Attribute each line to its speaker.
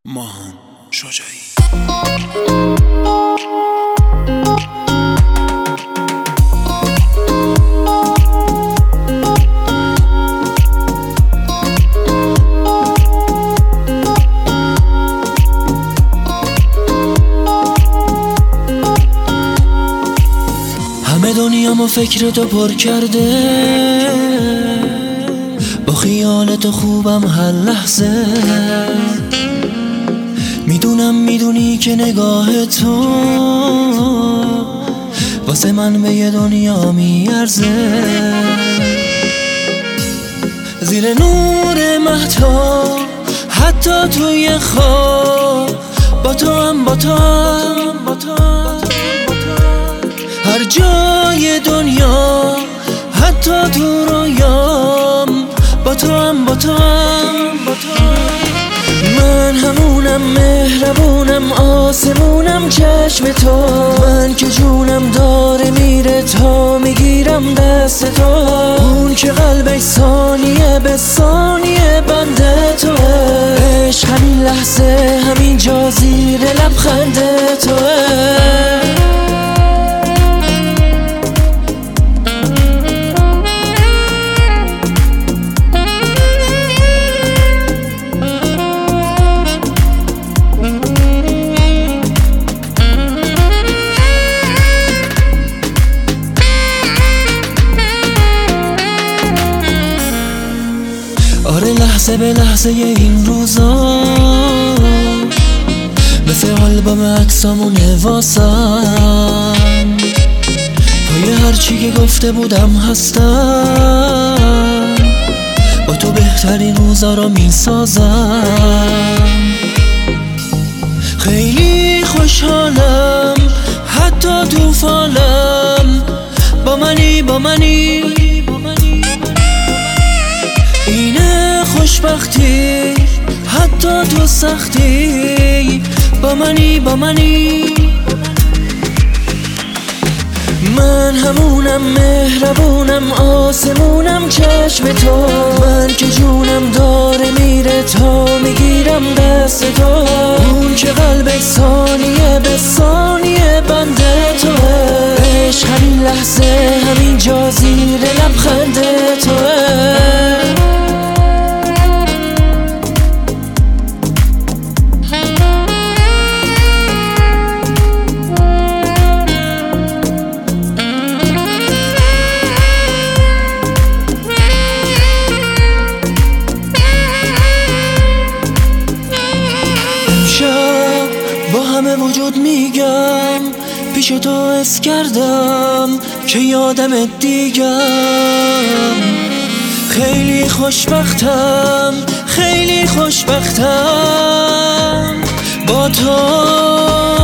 Speaker 1: ماهان شجاعی.
Speaker 2: همه دنیامو فکر تو پر کرده، با خیال تو خوبم هر لحظه. میدونی که نگاه تو واسه من به یه دنیا میارزه. زیر نور مهتاب حتی توی خواب با تو هم هر جای دنیا، حتی تو رویام با تو هم من همونم، مهربونم، آسمونم چشم تو. من که جونم داره میره تا میگیرم دست تو. اون که قلبش ثانیه به ثانیه بنده توه. عشق همین لحظه همین جا زیر لبخند توه. آره لحظه به لحظه این روزا مثل آلبوم عکسامونه واسم. پای هرچی که گفته بودم هستم، با تو بهترین روزا رو میسازم. خیلی خوشحالم حتی تو فالم، با منی اینه خوشبختی حتی تو سختی. با منی من همونم، مهربونم، آسمونم چشم تو. من که جونم داره میره تا میگیرم دست تو. اون که قلبش ثانیه به ثانیه بنده توه. عشق همین لحظه همین جا زیر لبخند توه. با همه وجود میگم پیش تو حس کردم که یادمت دیگم. خیلی خوشبختم با تو.